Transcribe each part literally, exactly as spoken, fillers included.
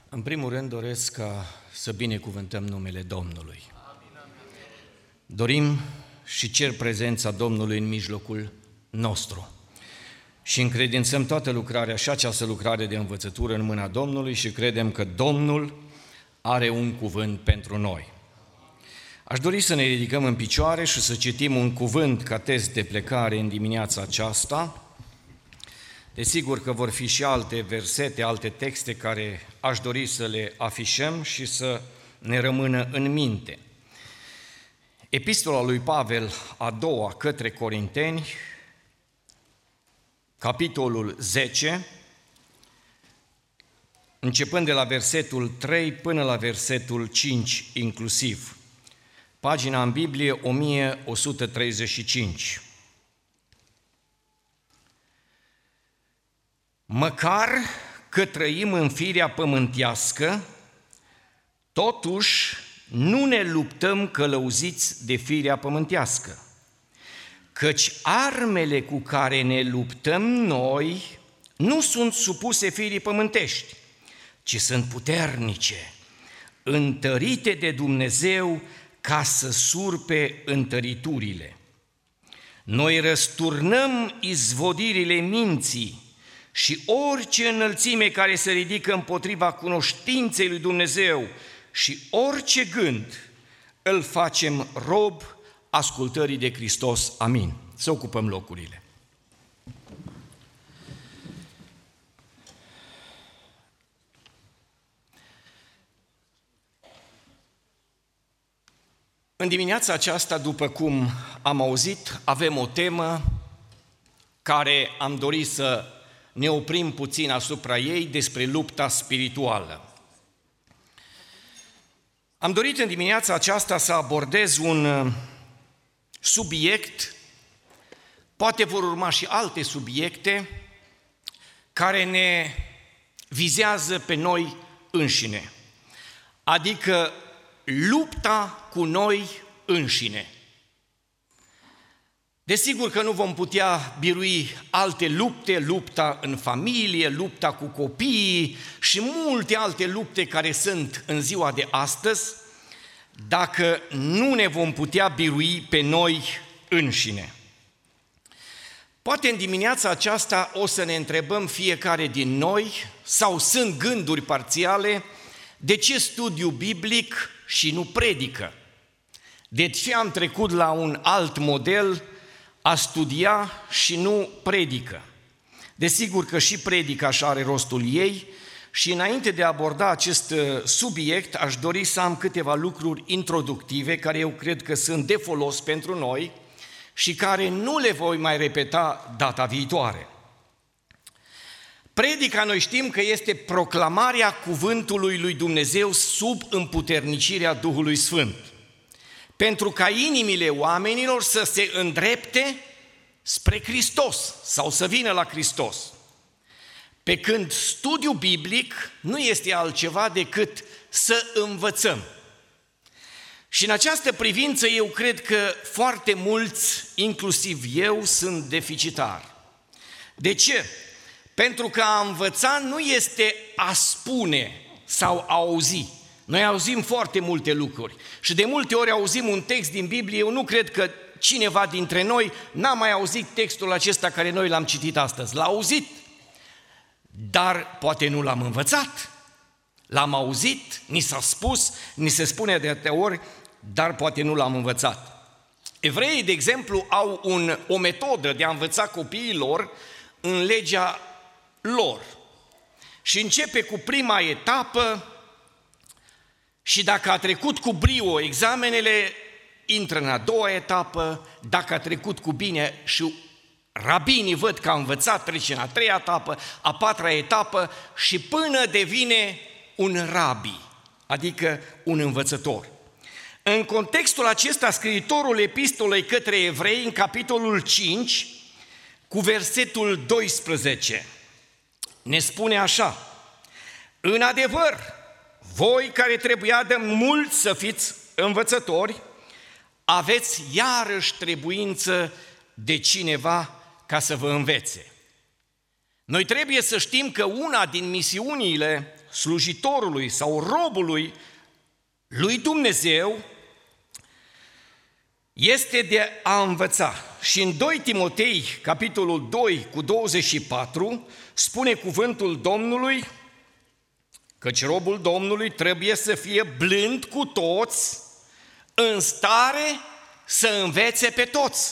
În primul rând doresc ca să binecuvântăm numele Domnului. Dorim și cer prezența Domnului în mijlocul nostru și încredințăm toată lucrarea și această lucrare de învățătură în mâna Domnului și credem că Domnul are un cuvânt pentru noi. Aș dori să ne ridicăm în picioare și să citim un cuvânt ca test de plecare în dimineața aceasta. Desigur că vor fi și alte versete, alte texte care aș dori să le afișăm și să ne rămână în minte. Epistola lui Pavel, a doua către Corinteni, capitolul zece, începând de la versetul trei până la versetul cinci inclusiv. Pagina în Biblie o mie o sută treizeci și cinci. Măcar că trăim în firea pământească, totuși nu ne luptăm călăuziți de firea pământească, căci armele cu care ne luptăm noi nu sunt supuse firii pământești, ci sunt puternice, întărite de Dumnezeu ca să surpe întăriturile. Noi răsturnăm izvodirile minții și orice înălțime care se ridică împotriva cunoștinței lui Dumnezeu și orice gând îl facem rob ascultării de Hristos. Amin. Să ocupăm locurile. În dimineața aceasta, după cum am auzit, avem o temă care am dorit să ne oprim puțin asupra ei, despre lupta spirituală. Am dorit în dimineața aceasta să abordez un subiect, poate vor urma și alte subiecte, care ne vizează pe noi înșine, adică lupta cu noi înșine. Desigur că nu vom putea birui alte lupte, lupta în familie, lupta cu copiii și multe alte lupte care sunt în ziua de astăzi, dacă nu ne vom putea birui pe noi înșine. Poate în dimineața aceasta o să ne întrebăm fiecare din noi, sau sunt gânduri parțiale, de ce studiu biblic și nu predică? De ce am trecut la un alt model, a studia și nu predică? Desigur că și predica așa are rostul ei și înainte de a aborda acest subiect, aș dori să am câteva lucruri introductive care eu cred că sunt de folos pentru noi și care nu le voi mai repeta data viitoare. Predica, noi știm că este proclamarea cuvântului lui Dumnezeu sub împuternicirea Duhului Sfânt, pentru ca inimile oamenilor să se îndrepte spre Hristos sau să vină la Hristos. Pe când studiul biblic nu este altceva decât să învățăm. Și în această privință eu cred că foarte mulți, inclusiv eu, sunt deficitari. De ce? Pentru că a învăța nu este a spune sau a auzi. Noi auzim foarte multe lucruri și de multe ori auzim un text din Biblie. Eu nu cred că cineva dintre noi n-a mai auzit textul acesta care noi l-am citit astăzi. L-a auzit, dar poate nu l-am învățat. L-am auzit, ni s-a spus, ni se spune de atâtea ori, dar poate nu l-am învățat. Evreii, de exemplu, au un, o metodă de a învăța copiilor în legea lor. Și începe cu prima etapă și dacă a trecut cu brio examenele, intră în a doua etapă, dacă a trecut cu bine și rabinii văd că a învățat, trece în a treia etapă, a patra etapă și până devine un rabi, adică un învățător. În contextul acesta, scriitorul epistolei către evrei, în capitolul cinci, cu versetul doisprezece, ne spune așa: în adevăr, voi care trebuia de mult să fiți învățători, aveți iarăși trebuință de cineva ca să vă învețe. Noi trebuie să știm că una din misiunile slujitorului sau robului lui Dumnezeu este de a învăța. Și în doi Timotei, capitolul doi, cu douăzeci și patru, spune cuvântul Domnului, căci robul Domnului trebuie să fie blând cu toți, în stare să învețe pe toți.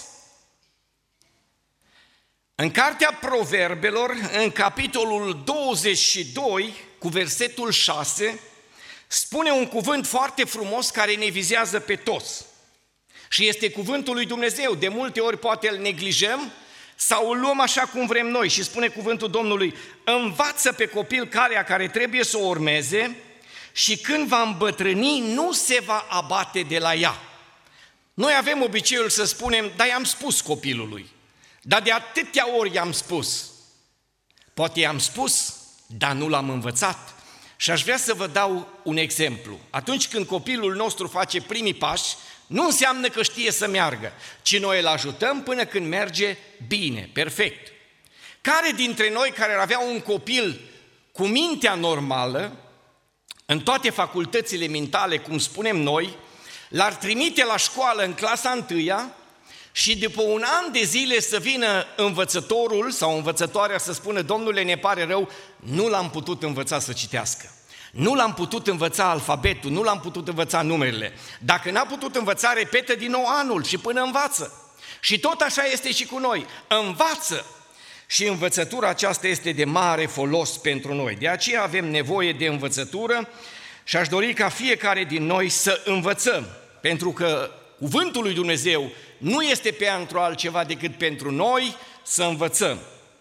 În cartea Proverbelor, în capitolul douăzeci și doi, cu versetul șase, spune un cuvânt foarte frumos care ne vizează pe toți. Și este cuvântul lui Dumnezeu. De multe ori poate îl neglijăm sau îl luăm așa cum vrem noi. Și spune cuvântul Domnului, învață pe copil calea care trebuie să o urmeze și când va îmbătrâni nu se va abate de la ea. Noi avem obiceiul să spunem, dar i-am spus copilului, dar de atâtea ori i-am spus. Poate i-am spus, dar nu l-am învățat. Și aș vrea să vă dau un exemplu. Atunci când copilul nostru face primii pași, nu înseamnă că știe să meargă, ci noi îl ajutăm până când merge bine, perfect. Care dintre noi care ar avea un copil cu mintea normală, în toate facultățile mentale, cum spunem noi, l-ar trimite la școală în clasa întâia și după un an de zile să vină învățătorul sau învățătoarea să spună, domnule, ne pare rău, nu l-am putut învăța să citească. Nu l-am putut învăța alfabetul, nu l-am putut învăța numerele. Dacă n-a putut învăța, repetă din nou anul și până învață. Și tot așa este și cu noi. Învață! Și învățătura aceasta este de mare folos pentru noi. De aceea avem nevoie de învățătură și aș dori ca fiecare din noi să învățăm. Pentru că cuvântul lui Dumnezeu nu este pentru altceva decât pentru noi să învățăm.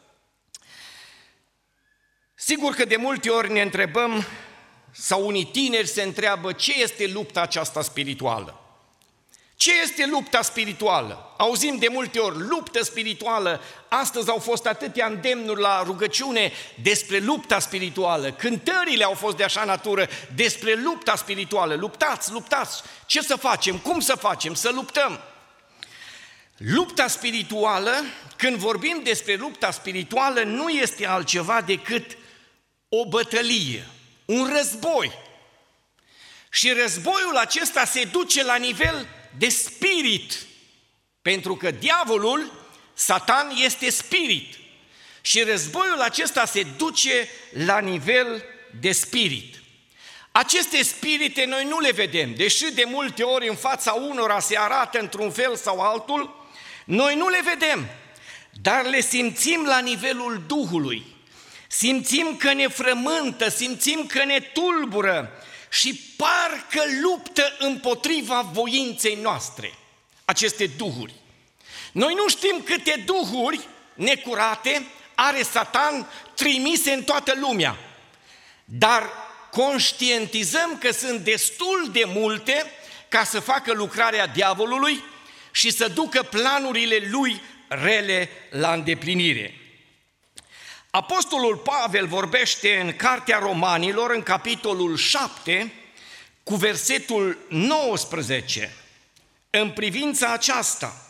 Sigur că de multe ori ne întrebăm, sau unii tineri se întreabă, ce este lupta aceasta spirituală? Ce este lupta spirituală? Auzim de multe ori, luptă spirituală. Astăzi au fost atâtea îndemnuri la rugăciune despre lupta spirituală. Cântările au fost de așa natură despre lupta spirituală. Luptați, luptați! Ce să facem? Cum să facem? Să luptăm! Lupta spirituală, când vorbim despre lupta spirituală, nu este altceva decât o bătălie, un război. Și războiul acesta se duce la nivel de spirit, pentru că diavolul, Satan, este spirit. Și războiul acesta se duce la nivel de spirit. Aceste spirite noi nu le vedem, deși de multe ori în fața unora se arată într-un fel sau altul, noi nu le vedem, dar le simțim la nivelul Duhului. Simțim că ne frământă, simțim că ne tulbură și parcă luptă împotriva voinței noastre, aceste duhuri. Noi nu știm câte duhuri necurate are Satan trimise în toată lumea, dar conștientizăm că sunt destul de multe ca să facă lucrarea diavolului și să ducă planurile lui rele la îndeplinire. Apostolul Pavel vorbește în Cartea Romanilor, în capitolul șapte, cu versetul nouăsprezece, în privința aceasta.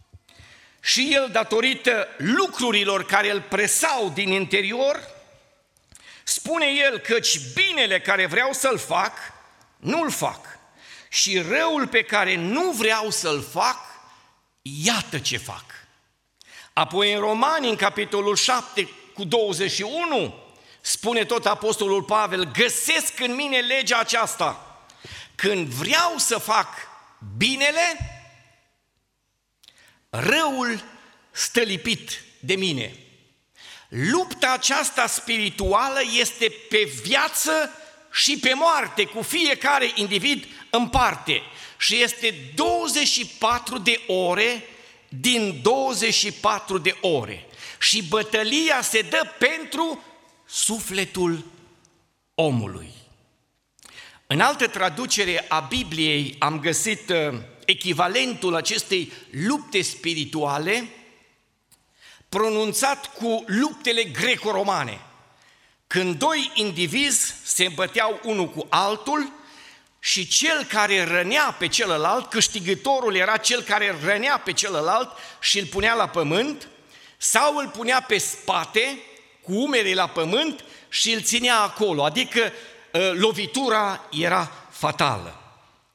Și el, datorită lucrurilor care îl presau din interior, spune el căci binele care vreau să-l fac, nu-l fac. Și răul pe care nu vreau să-l fac, iată ce fac. Apoi în Romani, în capitolul șapte, cu douăzeci și unu, spune tot apostolul Pavel, găsesc în mine legea aceasta. Când vreau să fac binele, răul stă lipit de mine. Lupta aceasta spirituală este pe viață și pe moarte, cu fiecare individ în parte. Și este douăzeci și patru de ore din douăzeci și patru de ore. Și bătălia se dă pentru sufletul omului. În altă traducere a Bibliei am găsit echivalentul acestei lupte spirituale pronunțat cu luptele greco-romane. Când doi indivizi se băteau unul cu altul și cel care rănea pe celălalt, câștigătorul era cel care rănea pe celălalt și îl punea la pământ, sau îl punea pe spate, cu umerii la pământ, și îl ținea acolo, adică lovitura era fatală.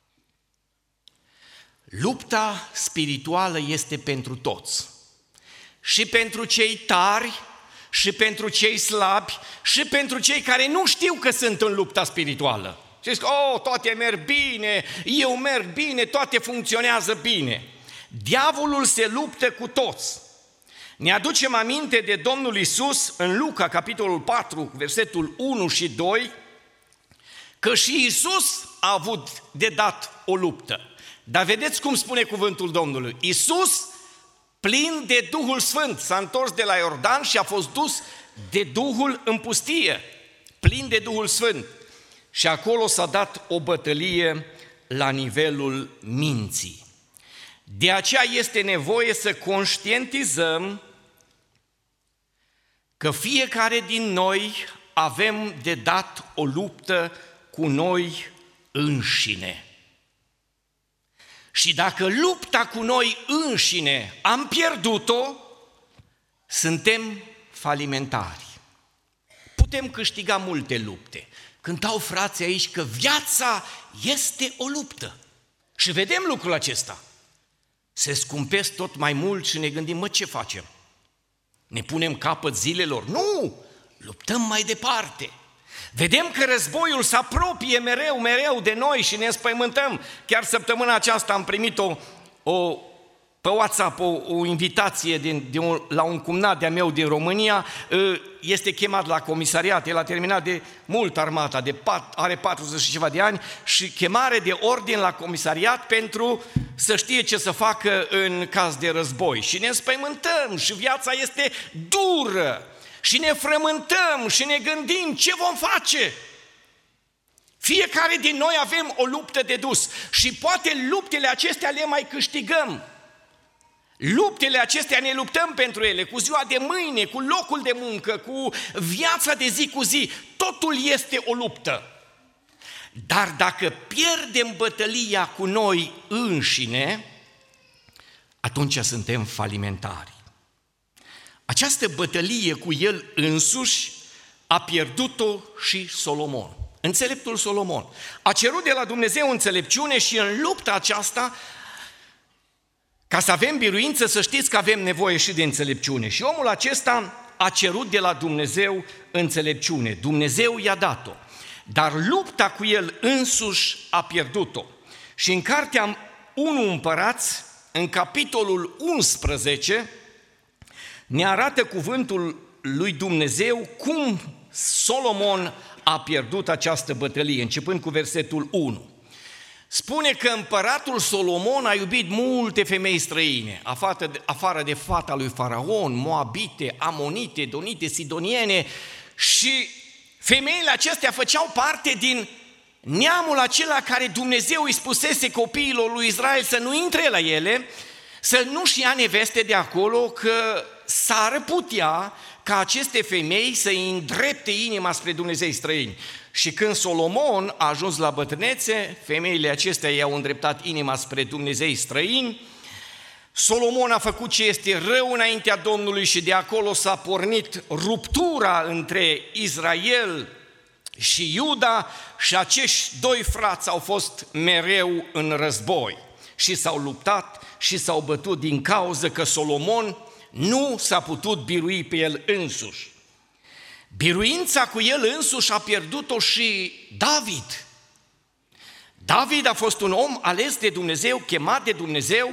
Lupta spirituală este pentru toți, și pentru cei tari, și pentru cei slabi, și pentru cei care nu știu că sunt în lupta spirituală. Și zic, oh, toate merg bine, eu merg bine, toate funcționează bine. Diavolul se luptă cu toți. Ne aducem aminte de Domnul Iisus în Luca, capitolul patru, versetul unu și doi, că și Iisus a avut de dat o luptă. Dar vedeți cum spune cuvântul Domnului. Iisus, plin de Duhul Sfânt, s-a întors de la Iordan și a fost dus de Duhul în pustie, plin de Duhul Sfânt. Și acolo s-a dat o bătălie la nivelul minții. De aceea este nevoie să conștientizăm că fiecare din noi avem de dat o luptă cu noi înșine. Și dacă lupta cu noi înșine am pierdut-o, suntem falimentari. Putem câștiga multe lupte. Cântau frații aici că viața este o luptă. Și vedem lucrul acesta. Se scumpesc tot mai mult și ne gândim, mă, ce facem? Ne punem capăt zilelor? Nu! Luptăm mai departe. Vedem că războiul se apropie mereu, mereu de noi și ne înspăimântăm. Chiar săptămâna aceasta am primit o, o, pe WhatsApp o, o invitație din, de un, la un cumnat de-a meu din România. Este chemat la comisariat, el a terminat de mult armata, de pat, are patruzeci și ceva de ani și chemare de ordin la comisariat pentru să știe ce să facă în caz de război. Și ne înspăimântăm și viața este dură. Și ne frământăm și ne gândim ce vom face. Fiecare din noi avem o luptă de dus și poate luptele acestea le mai câștigăm. Luptele acestea ne luptăm pentru ele, cu ziua de mâine, cu locul de muncă, cu viața de zi cu zi. Totul este o luptă. Dar dacă pierdem bătălia cu noi înșine, atunci suntem falimentari. Această bătălie cu el însuși a pierdut-o și Solomon, înțeleptul Solomon. A cerut de la Dumnezeu înțelepciune și în lupta aceasta, ca să avem biruință, să știți că avem nevoie și de înțelepciune. Și omul acesta a cerut de la Dumnezeu înțelepciune. Dumnezeu i-a dat-o, dar lupta cu el însuși a pierdut-o. Și în cartea unu Împărați, în capitolul unsprezece, ne arată cuvântul lui Dumnezeu cum Solomon a pierdut această bătălie, începând cu versetul unu. Spune că împăratul Solomon a iubit multe femei străine, afară de fata lui Faraon, moabite, amonite, donite, sidoniene, și femeile acestea făceau parte din neamul acela care Dumnezeu îi spusese copiilor lui Israel să nu intre la ele, să nu-și ia neveste de acolo, că s-ar putea ca aceste femei să-i îndrepte inima spre Dumnezei străini. Și când Solomon a ajuns la bătrânețe, femeile acestea i-au îndreptat inima spre Dumnezei străini. Solomon a făcut ce este rău înaintea Domnului și de acolo s-a pornit ruptura între Israel și Iuda și acești doi frați au fost mereu în război și s-au luptat și s-au bătut din cauză că Solomon nu s-a putut birui pe el însuși. Biruința cu el însuși a pierdut-o și David. David a fost un om ales de Dumnezeu, chemat de Dumnezeu,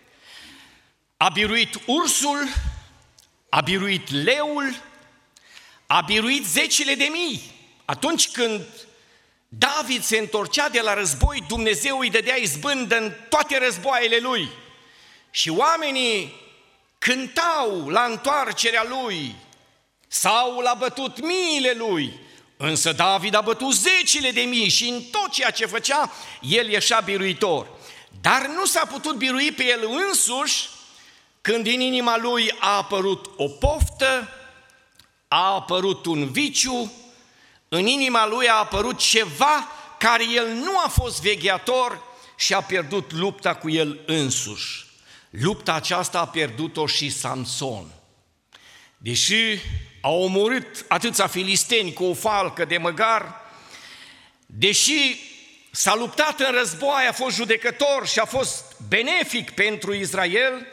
a biruit ursul, a biruit leul, a biruit zecile de mii. Atunci când David se întorcea de la război, Dumnezeu îi dădea izbândă în toate războaiele lui. Și oamenii cântau la întoarcerea lui, Saul a bătut miile lui, însă David a bătut zecile de mii și în tot ceea ce făcea, el ieșea biruitor. Dar nu s-a putut birui pe el însuși când din inima lui a apărut o poftă, a apărut un viciu, în inima lui a apărut ceva care el nu a fost vegheator și a pierdut lupta cu el însuși. Lupta aceasta a pierdut-o și Samson. Deși a omorât atâția filisteni cu o falcă de măgar, deși s-a luptat în război, a fost judecător și a fost benefic pentru Israel,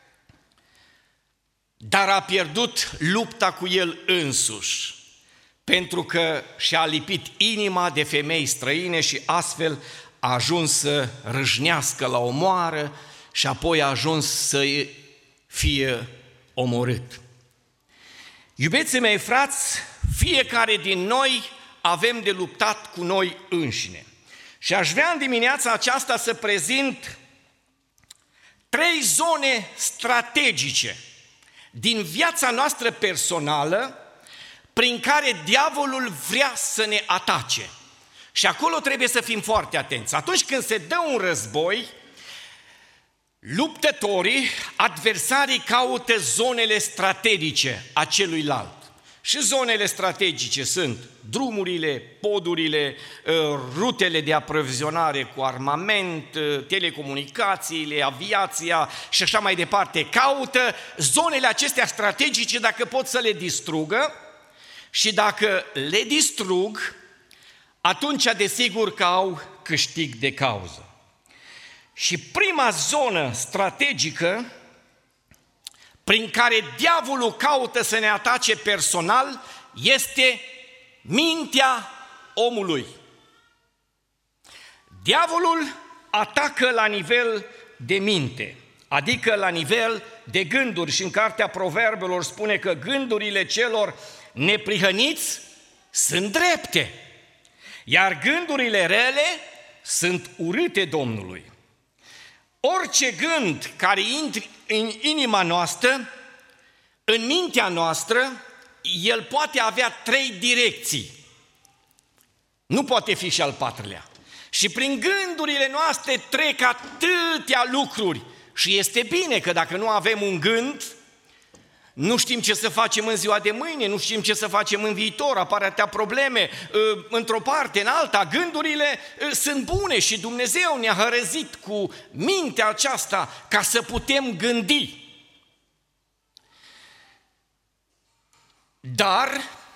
dar a pierdut lupta cu el însuși, pentru că și-a lipit inima de femei străine și astfel a ajuns să râșnească la omoară și apoi a ajuns să fie omorât. Iubiții mei frați, fiecare din noi avem de luptat cu noi înșine. Și aș vrea în dimineața aceasta să prezint trei zone strategice din viața noastră personală prin care diavolul vrea să ne atace. Și acolo trebuie să fim foarte atenți. Atunci când se dă un război, luptătorii, adversarii caută zonele strategice a celuilalt. Și zonele strategice sunt drumurile, podurile, rutele de aprovizionare cu armament, telecomunicațiile, aviația și așa mai departe. Caută zonele acestea strategice dacă pot să le distrugă și dacă le distrug, atunci desigur că au câștig de cauză. Și prima zonă strategică prin care diavolul caută să ne atace personal este mintea omului. Diavolul atacă la nivel de minte, adică la nivel de gânduri, și în cartea Proverbelor spune că gândurile celor neprihăniți sunt drepte, iar gândurile rele sunt urâte Domnului. Orice gând care intră în inima noastră, în mintea noastră, el poate avea trei direcții. Nu poate fi și al patrulea. Și prin gândurile noastre trec atâtea lucruri. Și este bine că dacă nu avem un gând, nu știm ce să facem în ziua de mâine, nu știm ce să facem în viitor, apar atâtea probleme, într-o parte, în alta. Gândurile sunt bune și Dumnezeu ne-a hărăzit cu mintea aceasta ca să putem gândi. Dar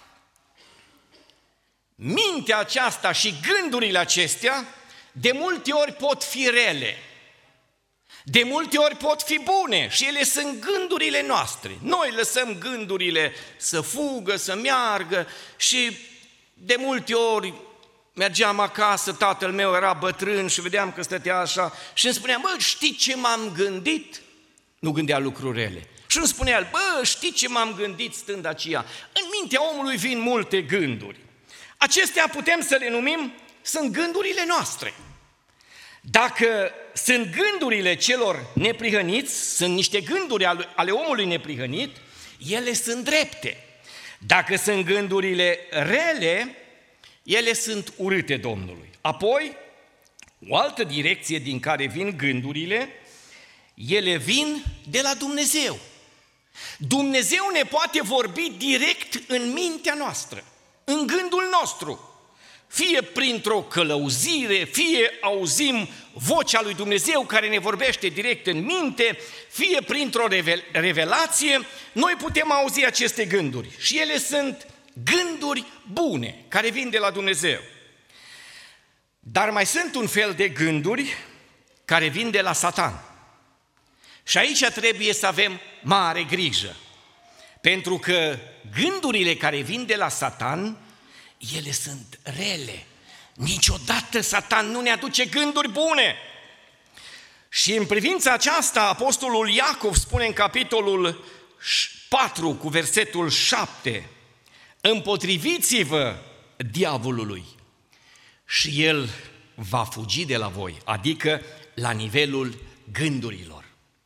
mintea aceasta și gândurile acestea de multe ori pot fi rele. De multe ori pot fi bune și ele sunt gândurile noastre. Noi lăsăm gândurile să fugă, să meargă și de multe ori mergeam acasă, tatăl meu era bătrân și vedeam că stătea așa și îmi spunea: bă, știi ce m-am gândit? Nu gândea lucruri rele. Și îmi spunea el: bă, știi ce m-am gândit stând aceea? În mintea omului vin multe gânduri. Acestea putem să le numim, sunt gândurile noastre. Dacă sunt gândurile celor neprihăniți, sunt niște gânduri ale omului neprihănit, ele sunt drepte. Dacă sunt gândurile rele, ele sunt urâte Domnului. Apoi, o altă direcție din care vin gândurile, ele vin de la Dumnezeu. Dumnezeu ne poate vorbi direct în mintea noastră, în gândul nostru. Fie printr-o călăuzire, fie auzim vocea lui Dumnezeu care ne vorbește direct în minte, fie printr-o revelație, noi putem auzi aceste gânduri. Și ele sunt gânduri bune, care vin de la Dumnezeu. Dar mai sunt un fel de gânduri care vin de la Satan. Și aici trebuie să avem mare grijă, pentru că gândurile care vin de la Satan, ele sunt rele. Niciodată Satan nu ne aduce gânduri bune. Și în privința aceasta, apostolul Iacov spune în capitolul patru, cu versetul șapte: împotriviți-vă diavolului și el va fugi de la voi, adică la nivelul gândurilor.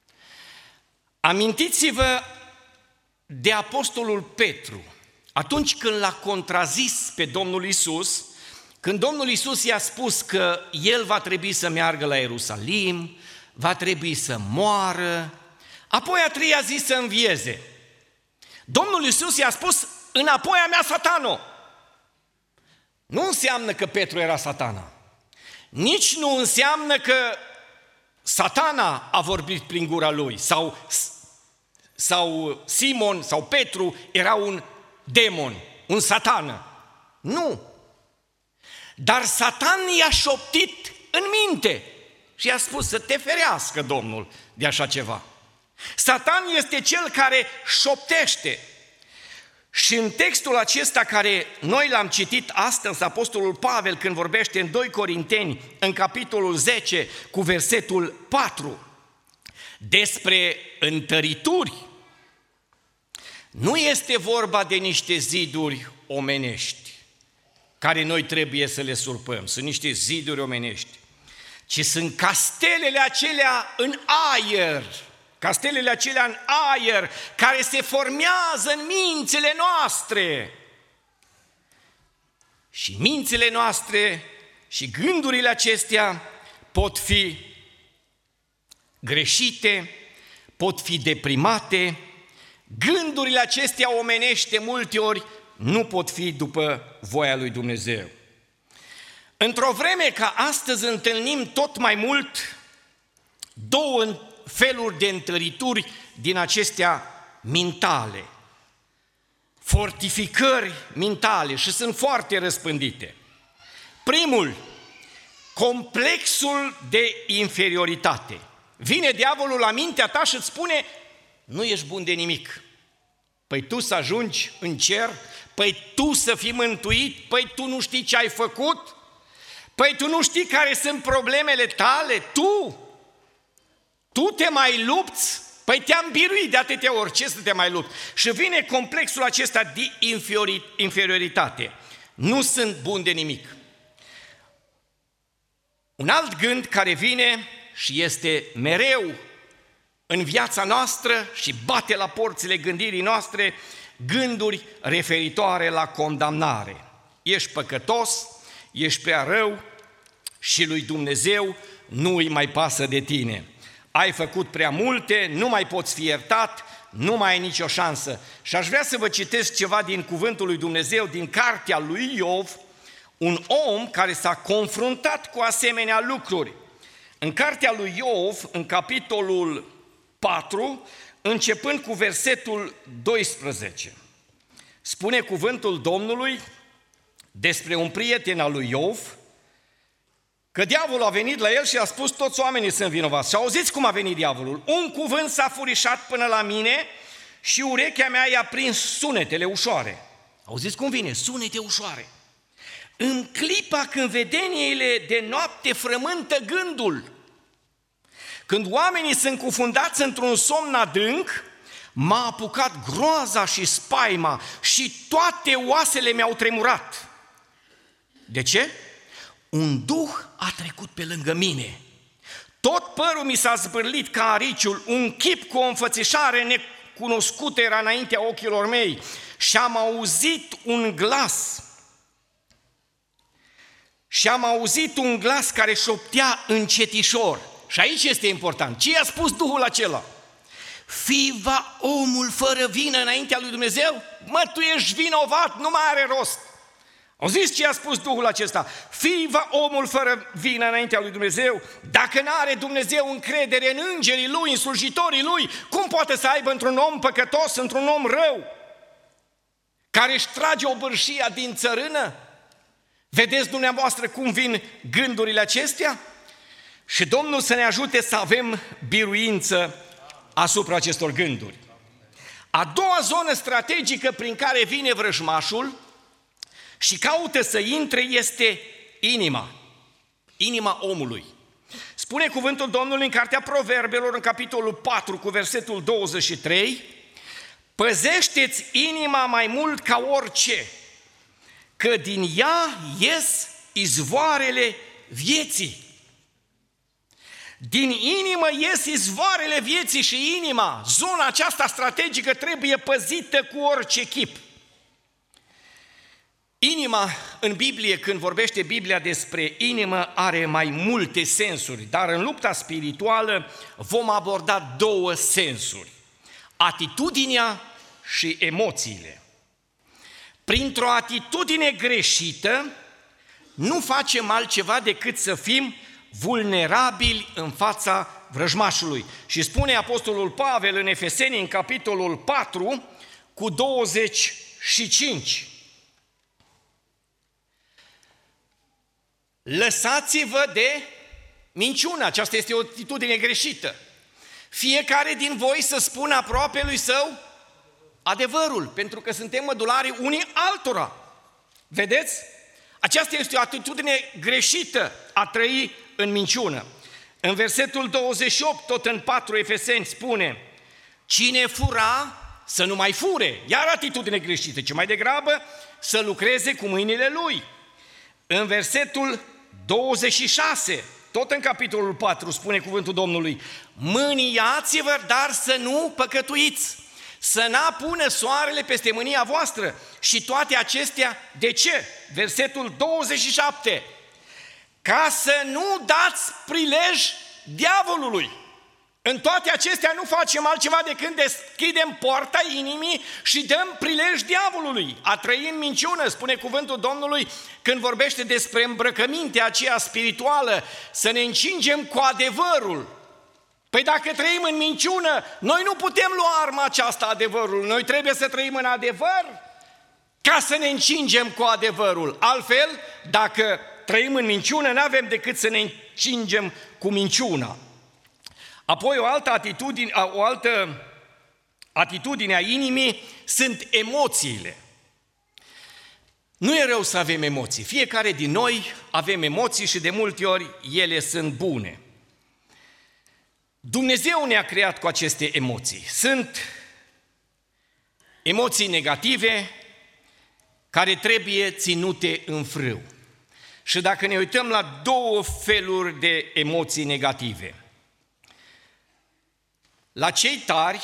Amintiți-vă de apostolul Petru, atunci când l-a contrazis pe Domnul Iisus, când Domnul Iisus i-a spus că el va trebui să meargă la Ierusalim, va trebui să moară, apoi a treia zi să învieze. Domnul Iisus i-a spus: înapoi a mea, Satano! Nu înseamnă că Petru era Satana. Nici nu înseamnă că Satana a vorbit prin gura lui sau, sau Simon sau Petru era un demon, un satan. Nu. Dar Satan i-a șoptit în minte și i-a spus să te ferească Domnul de așa ceva. Satan este cel care șoptește. Și în textul acesta care noi l-am citit astăzi, Apostolul Pavel, când vorbește în doi Corinteni, în capitolul zece, cu versetul patru, despre întărituri, nu este vorba de niște ziduri omenești, care noi trebuie să le surpăm, sunt niște ziduri omenești, ci sunt castelele acelea în aer, castelele acelea în aer, care se formează în mințile noastre. Și mințile noastre și gândurile acestea pot fi greșite, pot fi deprimate, gândurile acestea omenești de multe ori nu pot fi după voia lui Dumnezeu. Într-o vreme ca astăzi întâlnim tot mai mult două feluri de întărituri din acestea mintale, fortificări mintale, și sunt foarte răspândite. Primul, complexul de inferioritate. Vine diavolul la mintea ta și îți spune: nu ești bun de nimic. Păi tu să ajungi în cer, păi tu să fii mântuit, păi tu nu știi ce ai făcut, păi tu nu știi care sunt problemele tale, tu, tu te mai lupți, păi te-am biruit de atâtea ori, ce să te mai lupți? Și vine complexul acesta de inferioritate. Nu sunt bun de nimic. Un alt gând care vine și este mereu în viața noastră și bate la porțile gândirii noastre, gânduri referitoare la condamnare. Ești păcătos, ești prea rău și lui Dumnezeu nu îi mai pasă de tine. Ai făcut prea multe, nu mai poți fi iertat, nu mai ai nicio șansă. Și aș vrea să vă citesc ceva din cuvântul lui Dumnezeu, din cartea lui Iov, un om care s-a confruntat cu asemenea lucruri. În cartea lui Iov, în capitolul patru, începând cu versetul doisprezece, spune cuvântul Domnului despre un prieten al lui Iov, că diavolul a venit la el și a spus: toți oamenii sunt vinovați. Și auziți cum a venit diavolul: un cuvânt s-a furișat până la mine și urechea mea i-a prins sunetele ușoare. Auziți cum vine? Sunete ușoare. În clipa când vedeniile de noapte frământă gândul, când oamenii sunt cufundați într-un somn adânc, m-a apucat groaza și spaima și toate oasele mi-au tremurat. De ce? Un duh a trecut pe lângă mine. Tot părul mi s-a zbârlit ca ariciul, un chip cu o înfățișare necunoscută era înaintea ochilor mei și am auzit un glas. Și am auzit un glas care șoptea încetișor. Și aici este important. Ce i-a spus Duhul acela? Fii va omul fără vină înaintea lui Dumnezeu? Mă, tu ești vinovat, nu mai are rost. Auziți ce i-a spus Duhul acesta? Fii va omul fără vină înaintea lui Dumnezeu? Dacă n-are Dumnezeu încredere în îngerii lui, în slujitorii lui, cum poate să aibă într-un om păcătos, într-un om rău, care își trage o bârșia din țărână? Vedeți dumneavoastră cum vin gândurile acestea? Și Domnul să ne ajute să avem biruință asupra acestor gânduri. A doua zonă strategică prin care vine vrăjmașul și caută să intre este inima, inima omului. Spune cuvântul Domnului în cartea Proverbelor, în capitolul patru, cu versetul douăzeci și trei, păzește-ți inima mai mult ca orice, că din ea ies izvoarele vieții. Din inimă ies izvoarele vieții și inima, zona aceasta strategică, trebuie păzită cu orice chip. Inima, în Biblie, când vorbește Biblia despre inimă, are mai multe sensuri, dar în lupta spirituală vom aborda două sensuri: atitudinea și emoțiile. Printr-o atitudine greșită nu facem altceva decât să fim vulnerabili în fața vrăjmașului. Și spune Apostolul Pavel în Efeseni, în capitolul patru, cu douăzeci și cinci. Lăsați-vă de minciună, aceasta este o atitudine greșită. Fiecare din voi să spună aproape lui său adevărul, pentru că suntem mădulari unii altora. Vedeți? Aceasta este o atitudine greșită a trăi în minciună. În versetul douăzeci și opt, tot în patru Efeseni, spune: cine fura, să nu mai fure. Iar atitudine greșită, ci mai degrabă să lucreze cu mâinile lui. În versetul douăzeci și șase, tot în capitolul patru, spune cuvântul Domnului: mâniați-vă, dar să nu păcătuiți, să n-apună soarele peste mânia voastră. Și toate acestea, de ce? Versetul douăzeci și șapte, ca să nu dați prilej diavolului. În toate acestea nu facem altceva decât deschidem poarta inimii și dăm prilej diavolului. A trăi în minciună, spune cuvântul Domnului când vorbește despre îmbrăcămintea aceea spirituală, să ne încingem cu adevărul. Păi dacă trăim în minciună, noi nu putem lua arma aceasta adevărului, noi trebuie să trăim în adevăr ca să ne încingem cu adevărul. Altfel, dacă trăim în minciună, nu avem decât să ne încingem cu minciuna. Apoi o altă atitudine, o altă atitudine a inimii sunt emoțiile. Nu e rău să avem emoții. Fiecare din noi avem emoții și de multe ori ele sunt bune. Dumnezeu ne-a creat cu aceste emoții. Sunt emoții negative care trebuie ținute în frâu. Și dacă ne uităm la două feluri de emoții negative, la cei tari,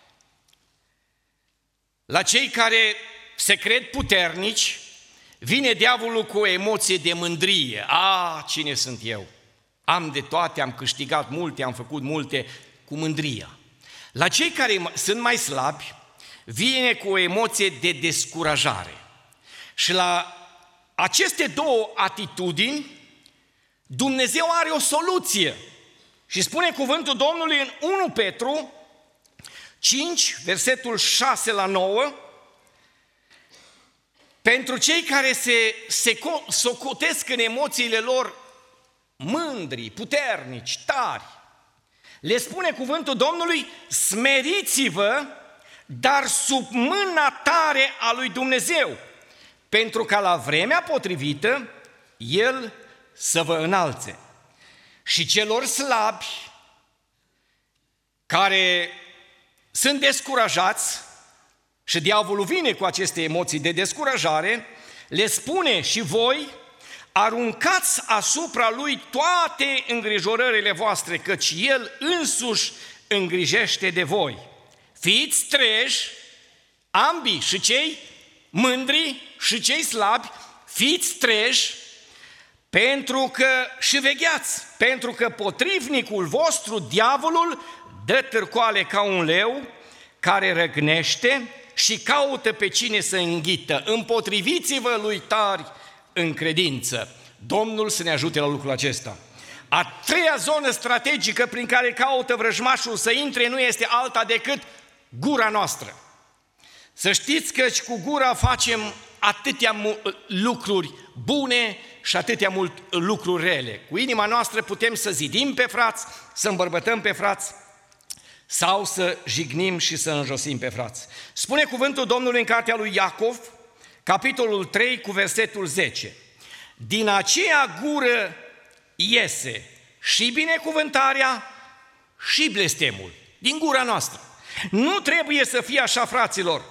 la cei care se cred puternici, vine diavolul cu o emoție de mândrie. A, cine sunt eu? Am de toate, am câștigat multe, am făcut multe, cu mândria. La cei care sunt mai slabi, vine cu o emoție de descurajare. Și la aceste două atitudini, Dumnezeu are o soluție. Și spune cuvântul Domnului în unu Petru cinci, versetul șase la nouă, pentru cei care se, se socotesc în emoțiile lor mândri, puternici, tari, le spune cuvântul Domnului: smeriți-vă, dar sub mâna tare a lui Dumnezeu, pentru ca la vremea potrivită El să vă înalțe. Și celor slabi, care sunt descurajați, și diavolul vine cu aceste emoții de descurajare, le spune: și voi aruncați asupra lui toate îngrijorările voastre, căci el însuși îngrijește de voi. Fiți treji, ambii, și cei mândri și cei slabi, fiți treji, pentru că și vegheați, pentru că potrivnicul vostru, diavolul, dă târcoale ca un leu care răgnește și caută pe cine să înghită. Împotriviți-vă lui tari în credință. Domnul să ne ajute la lucrul acesta. A treia zonă strategică prin care caută vrăjmașul să intre nu este alta decât gura noastră. Să știți că cu gura facem atâtea lucruri bune și atâtea mult lucruri rele. Cu inima noastră putem să zidim pe frați, să îmbărbătăm pe frați sau să jignim și să înjosim pe frați. Spune cuvântul Domnului în cartea lui Iacov, capitolul trei, cu versetul zece. Din aceea gură iese și binecuvântarea și blestemul. Din gura noastră. Nu trebuie să fie așa, fraților.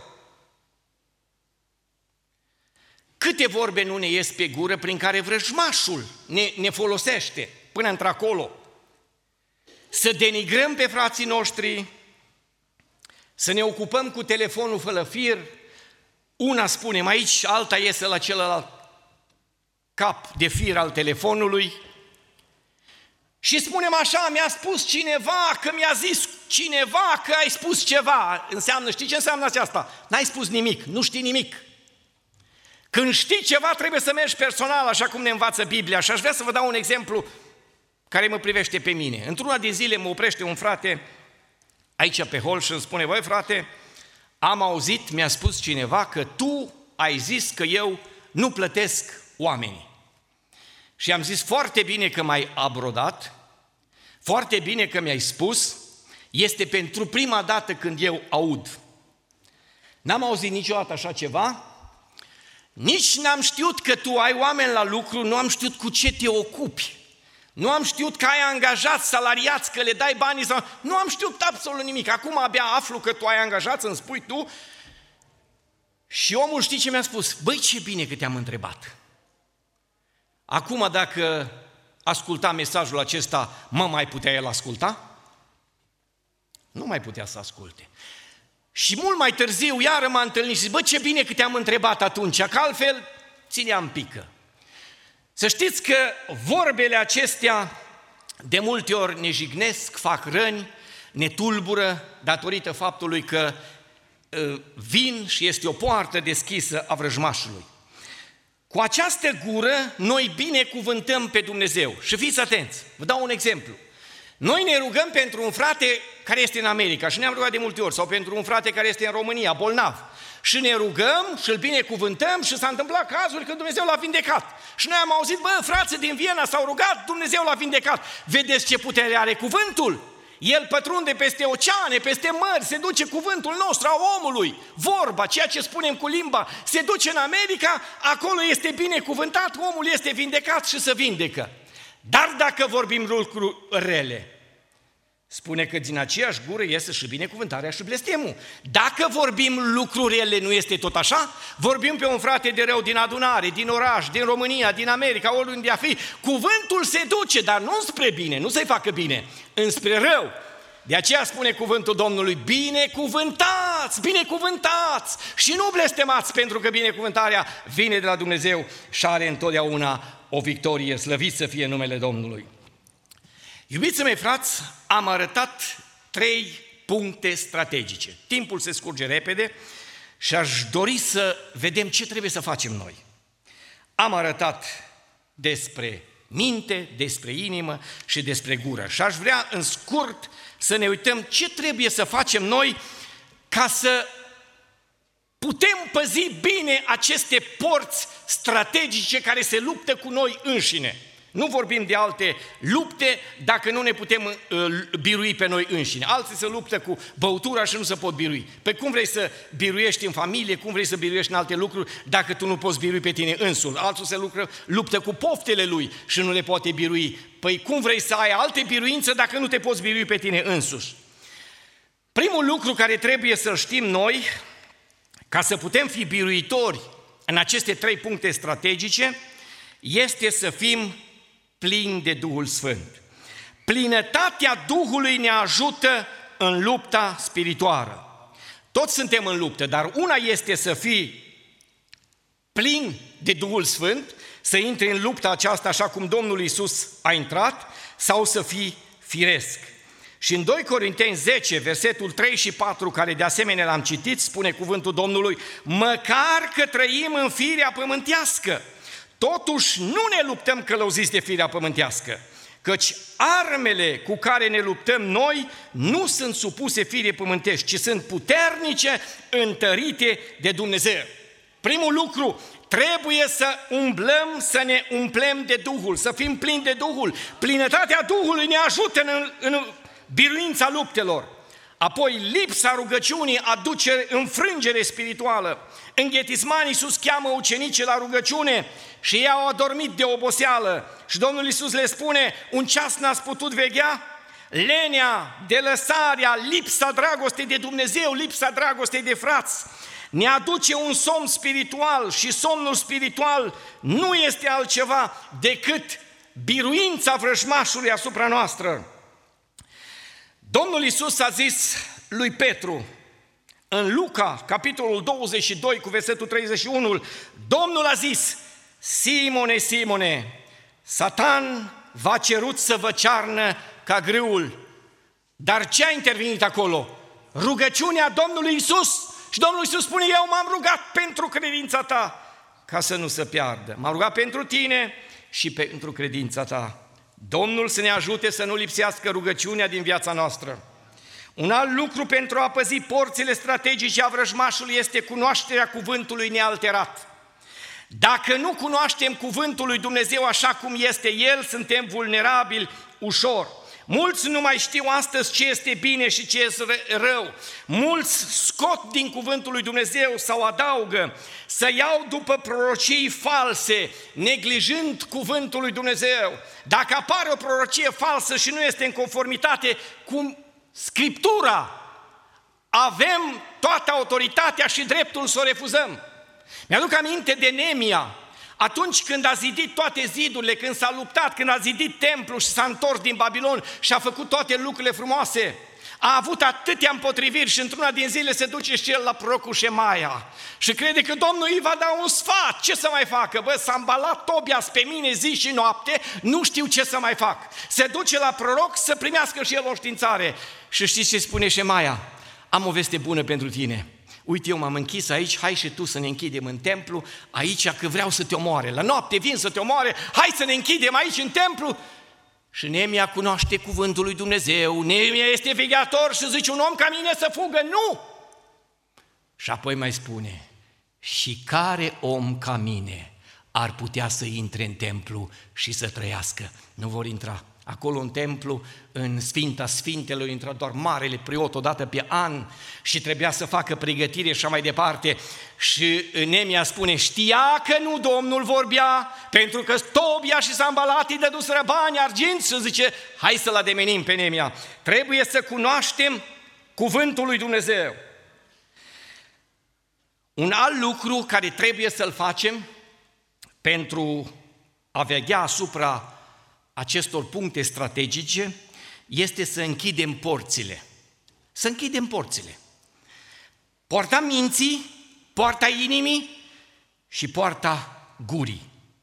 Câte vorbe nu ne ies pe gură prin care vrăjmașul ne, ne folosește până într-acolo. Să denigrăm pe frații noștri, să ne ocupăm cu telefonul fără fir, una spunem aici, alta iese la celălalt cap de fir al telefonului și spunem așa: mi-a spus cineva, că mi-a zis cineva că ai spus ceva. Înseamnă, știi ce înseamnă aceasta? N-ai spus nimic, nu știi nimic. Când știi ceva, trebuie să mergi personal, așa cum ne învață Biblia. Și aș vrea să vă dau un exemplu care mă privește pe mine. Într-una din zile mă oprește un frate aici pe hol și îmi spune: băi frate, Am auzit, mi-a spus cineva, că tu ai zis că eu nu plătesc oamenii. Și am zis, foarte bine că m-ai abrodat, foarte bine că mi-ai spus, este pentru prima dată când eu aud. N-am auzit niciodată așa ceva, nici n-am știut că tu ai oameni la lucru, nu am știut cu ce te ocupi. Nu am știut că ai angajați, salariați, că le dai banii sau... Nu am știut absolut nimic. Acum abia aflu că tu ai angajați, îmi spui tu. Și omul știi ce mi-a spus? Băi, ce bine că te-am întrebat. Acum dacă asculta mesajul acesta, mă mai putea el asculta? Nu mai putea să asculte. Și mult mai târziu iară m-a întâlnit și zic, bă, ce bine că te-am întrebat atunci, că altfel țineam pică. Să știți că vorbele acestea de multe ori ne jignesc, fac răni, ne tulbură datorită faptului că uh, vin și este o poartă deschisă a vrăjmașului. Cu această gură noi binecuvântăm pe Dumnezeu. Și fiți atenți, vă dau un exemplu. Noi ne rugăm pentru un frate care este în America și ne-am rugat de multe ori, sau pentru un frate care este în România, bolnav. Și ne rugăm și îl binecuvântăm și s-a întâmplat cazul când Dumnezeu l-a vindecat. Și noi am auzit, bă, frații din Viena s-au rugat, Dumnezeu l-a vindecat. Vedeți ce putere are cuvântul? El pătrunde peste oceane, peste mări, se duce cuvântul nostru, a omului, vorba, ceea ce spunem cu limba, se duce în America, acolo este binecuvântat, omul este vindecat și se vindecă. Dar dacă vorbim lucruri rele, spune că din aceeași gură iese și binecuvântarea și blestemul. Dacă vorbim lucruri rele, nu este tot așa? Vorbim pe un frate de rău din adunare, din oraș, din România, din America, oriunde a fi, cuvântul se duce, dar nu spre bine, nu să-i facă bine, înspre rău. De aceea spune cuvântul Domnului, binecuvântați, binecuvântați și nu blestemați, pentru că binecuvântarea vine de la Dumnezeu și are întotdeauna o victorie, slăvit să fie numele Domnului. Iubiții mei frați, am arătat trei puncte strategice. Timpul se scurge repede și aș dori să vedem ce trebuie să facem noi. Am arătat despre minte, despre inimă și despre gură. Și aș vrea în scurt să ne uităm ce trebuie să facem noi ca să putem păzi bine aceste porți strategice care se luptă cu noi înșine. Nu vorbim de alte lupte dacă nu ne putem uh, birui pe noi înșine. Alții se luptă cu băutura și nu se pot birui. Pe cum vrei să biruiești în familie, cum vrei să biruiești în alte lucruri dacă tu nu poți birui pe tine însuși? Alții se luptă, luptă cu poftele lui și nu le poate birui. Păi cum vrei să ai alte biruințe dacă nu te poți birui pe tine însuși? Primul lucru care trebuie să-l știm noi, ca să putem fi biruitori în aceste trei puncte strategice, este să fim plini de Duhul Sfânt. Plinătatea Duhului ne ajută în lupta spirituală. Toți suntem în luptă, dar una este să fii plin de Duhul Sfânt, să intri în lupta aceasta așa cum Domnul Iisus a intrat, sau să fii firesc. Și în doi Corinteni zece, versetul trei și patru, care de asemenea l-am citit, spune cuvântul Domnului, măcar că trăim în firea pământească, totuși nu ne luptăm călăuziți de firea pământească, căci armele cu care ne luptăm noi nu sunt supuse firii pământești, ci sunt puternice, întărite de Dumnezeu. Primul lucru, trebuie să umblăm, să ne umplem de Duhul, să fim plini de Duhul. Plinătatea Duhului ne ajută în, în biruința luptelor. Apoi lipsa rugăciunii aduce înfrângere spirituală. În Ghetismani Iisus cheamă ucenicii la rugăciune și ei au adormit de oboseală. Și Domnul Iisus le spune, un ceas n-ați putut veghea? Lenea, delăsarea, lipsa dragostei de Dumnezeu, lipsa dragostei de frați, ne aduce un somn spiritual și somnul spiritual nu este altceva decât biruința vrăjmașului asupra noastră. Domnul Iisus a zis lui Petru, în Luca, capitolul douăzeci și doi, cu versetul treizeci și unu, Domnul a zis, Simone, Simone, Satan v-a cerut să vă cearnă ca grâul. Dar ce a intervenit acolo? Rugăciunea Domnului Iisus. Și Domnul Iisus spune, eu m-am rugat pentru credința ta, ca să nu se piardă. M-am rugat pentru tine și pentru credința ta. Domnul să ne ajute să nu lipsească rugăciunea din viața noastră. Un alt lucru pentru a păzi porțile strategice a vrăjmașului este cunoașterea cuvântului nealterat. Dacă nu cunoaștem cuvântul lui Dumnezeu așa cum este El, suntem vulnerabili ușor. Mulți nu mai știu astăzi ce este bine și ce este rău. Mulți scot din cuvântul lui Dumnezeu sau adaugă, să iau după prorocii false, neglijând cuvântul lui Dumnezeu. Dacă apare o prorocie falsă și nu este în conformitate cu Scriptura, avem toată autoritatea și dreptul să o refuzăm. Mi-aduc aminte de Neemia, atunci când a zidit toate zidurile, când s-a luptat, când a zidit templul și s-a întors din Babilon și a făcut toate lucrurile frumoase, a avut atâtea împotriviri și într-una din zile se duce și el la prorocul Șemaia și crede că Domnul îi va da un sfat. Ce să mai facă? Bă, s-a îmbalat Tobias pe mine zi și noapte, nu știu ce să mai fac. Se duce la proroc să primească și el o științare. Și știți ce spune Șemaia? Am o veste bună pentru tine. Uite, eu m-am închis aici, hai și tu să ne închidem în templu, aici că vreau să te omoare. La noapte vin să te omoare, hai să ne închidem aici în templu. Și Neemia cunoaște cuvântul lui Dumnezeu, Neemia este vegheator și zice, un om ca mine să fugă, nu! Și apoi mai spune, și care om ca mine ar putea să intre în templu și să trăiască? Nu vor intra. Acolo în templu, în Sfinta Sfintelor, intra doar marele preot o dată pe an și trebuia să facă pregătire și așa mai departe. Și Neemia spune, știa că nu Domnul vorbea, pentru că Tobia și Sanbalat îi dăduseră bani, argint și zice, hai să-l ademenim pe Neemia. Trebuie să cunoaștem cuvântul lui Dumnezeu. Un alt lucru care trebuie să-l facem pentru a veghea asupra acestor puncte strategice este să închidem porțile. Să închidem porțile. Poarta minții, poarta inimii și poarta gurii.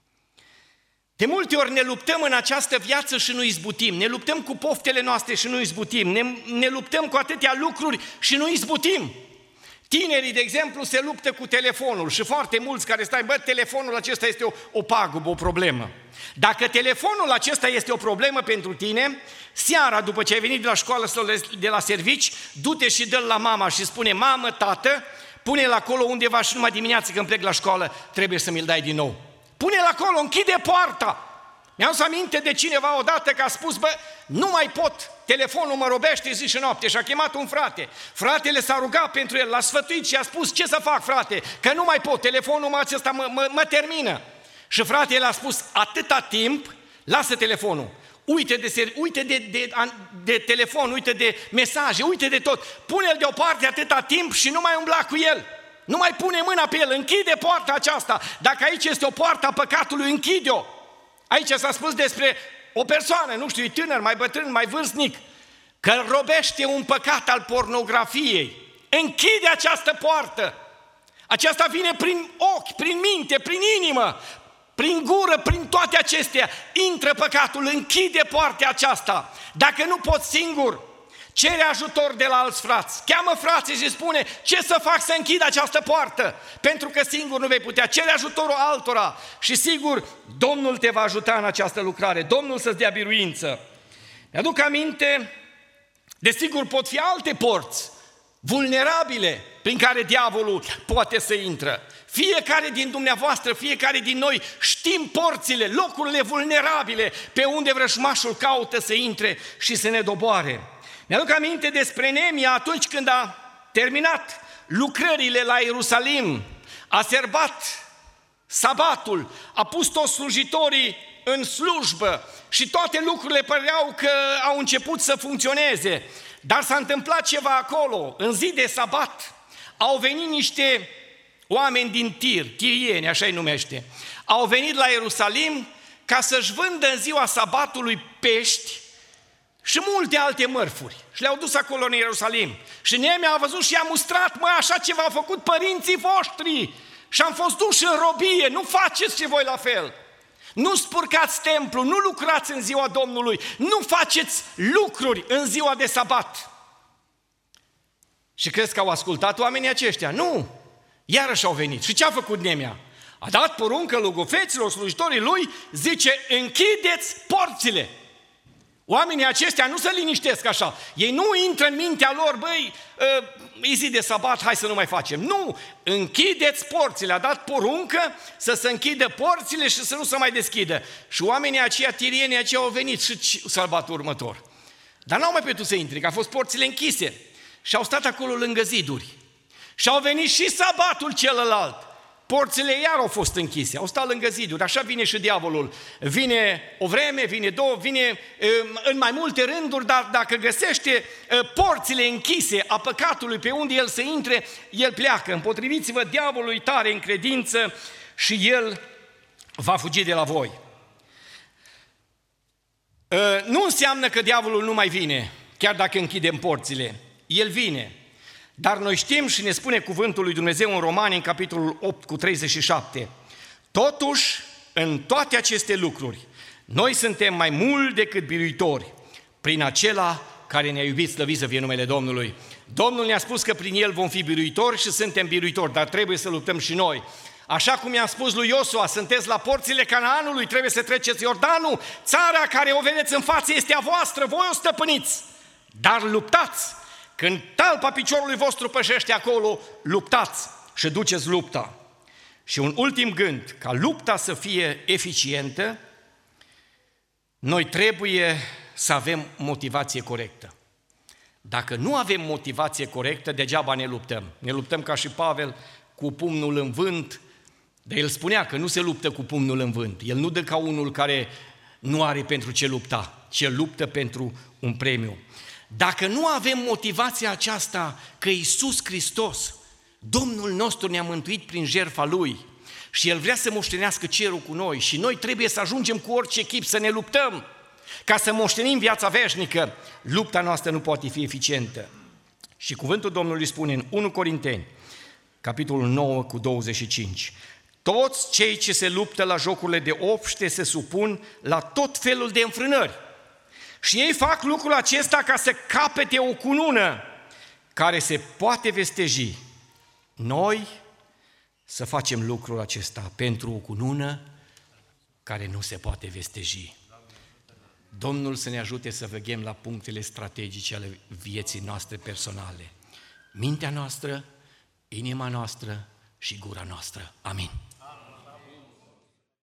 De multe ori ne luptăm în această viață și nu izbutim. Ne luptăm cu poftele noastre și nu izbutim. Ne, ne luptăm cu atâtea lucruri și nu izbutim. Tinerii, de exemplu, se luptă cu telefonul și foarte mulți care stai, bă, telefonul acesta este o, o pagubă, o problemă. Dacă telefonul acesta este o problemă pentru tine, seara, după ce ai venit de la școală sau de la servici, du-te și dă-l la mama și spune, mamă, tată, pune-l acolo undeva și numai dimineața când plec la școală, trebuie să mi-l dai din nou. Pune-l acolo, închide poarta. Mi-am să aminte de cineva odată că a spus, bă, nu mai pot, telefonul mă robește zi și noapte și a chemat un frate. Fratele s-a rugat pentru el, l-a sfătuit și a spus, ce să fac, frate, că nu mai pot, telefonul acesta mă, mă, mă termină. Și fratele a spus, atâta timp, lasă telefonul, uite de, ser, uite de, de, de telefon, uite de mesaje, uite de tot, pune-l deoparte atâta timp și nu mai umbla cu el. Nu mai pune mâna pe el, închide poarta aceasta. Dacă aici este o poartă a păcatului, închide-o. Aici s-a spus despre o persoană, nu știu, e tânăr, mai bătrân, mai vârstnic, că robește un păcat al pornografiei. Închide această poartă. Aceasta vine prin ochi, prin minte, prin inimă, prin gură, prin toate acestea. Intră păcatul, închide poarta aceasta. Dacă nu poți singur, cere ajutor de la alți frați. Cheamă frații și spune, ce să fac să închid această poartă? Pentru că singur nu vei putea. Cere ajutorul altora și sigur, Domnul te va ajuta în această lucrare. Domnul să-ți dea biruință. Mi-aduc aminte, desigur pot fi alte porți vulnerabile prin care diavolul poate să intră. Fiecare din dumneavoastră, fiecare din noi știm porțile, locurile vulnerabile pe unde vrăjmașul caută să intre și să ne doboare. Mi-aduc aminte despre Neemia atunci când a terminat lucrările la Ierusalim, a serbat sabatul, a pus toți slujitorii în slujbă și toate lucrurile păreau că au început să funcționeze. Dar s-a întâmplat ceva acolo, în zi de sabat, au venit niște oameni din Tir, tirieni, așa îi numește, au venit la Ierusalim ca să-și vândă în ziua sabatului pești și multe alte mărfuri. Și le-au dus acolo în Ierusalim. Și Neemia a văzut și a mustrat, mă, așa ceva au făcut părinții voștri și am fost duși în robie, nu faceți și voi la fel. Nu spurcați templu, nu lucrați în ziua Domnului, nu faceți lucruri în ziua de sabat. Și crezi că au ascultat oamenii aceștia? Nu! Iarăși au venit. Și ce a făcut Neemia? A dat poruncă lugofeților, slujitorii lui, zice, închideți porțile. Oamenii aceștia nu se liniștesc așa. Ei nu intră în mintea lor, băi, e zi de sabat, hai să nu mai facem. Nu, închideți porțile. A dat poruncă să se închidă porțile și să nu se mai deschidă. Și oamenii aceia, tirienii aceia au venit și sabatul următor. Dar n-au mai putut să intre, că au fost porțile închise. Și au stat acolo lângă ziduri. Și au venit și sabatul celălalt. Porțile iar au fost închise, au stat lângă ziduri, așa vine și diavolul. Vine o vreme, vine două, vine în mai multe rânduri, dar dacă găsește porțile închise a păcatului pe unde el să intre, el pleacă. Împotriviți-vă diavolului tare în credință și el va fugi de la voi. Nu înseamnă că diavolul nu mai vine, chiar dacă închidem porțile. El vine. Dar noi știm și ne spune cuvântul lui Dumnezeu în Romani, în capitolul opt cu treizeci și șapte. Totuși, în toate aceste lucruri, noi suntem mai mult decât biruitori, prin acela care ne-a iubit, slăvit să fie numele Domnului. Domnul ne-a spus că prin El vom fi biruitori și suntem biruitori, dar trebuie să luptăm și noi. Așa cum i-am spus lui Iosua, sunteți la porțile Canaanului, trebuie să treceți Iordanul, țara care o vedeți în față este a voastră, voi o stăpâniți, dar luptați. Când talpa piciorului vostru pășește acolo, luptați și duceți lupta. Și un ultim gând, ca lupta să fie eficientă, noi trebuie să avem motivație corectă. Dacă nu avem motivație corectă, degeaba ne luptăm. Ne luptăm ca și Pavel cu pumnul în vânt, dar el spunea că nu se luptă cu pumnul în vânt. El nu dă ca unul care nu are pentru ce lupta, ci luptă pentru un premiu. Dacă nu avem motivația aceasta că Iisus Hristos, Domnul nostru, ne-a mântuit prin jertfa Lui și El vrea să moștenească cerul cu noi și noi trebuie să ajungem cu orice chip să ne luptăm ca să moștenim viața veșnică, lupta noastră nu poate fi eficientă. Și cuvântul Domnului spune în unu Corinteni, capitolul nouă cu douăzeci și cinci, toți cei ce se luptă la jocurile de obște se supun la tot felul de înfrânări. Și ei fac lucrul acesta ca să capete o cunună care se poate vesteji. Noi să facem lucrul acesta pentru o cunună care nu se poate vesteji. Domnul să ne ajute să veghem la punctele strategice ale vieții noastre personale. Mintea noastră, inima noastră și gura noastră. Amin.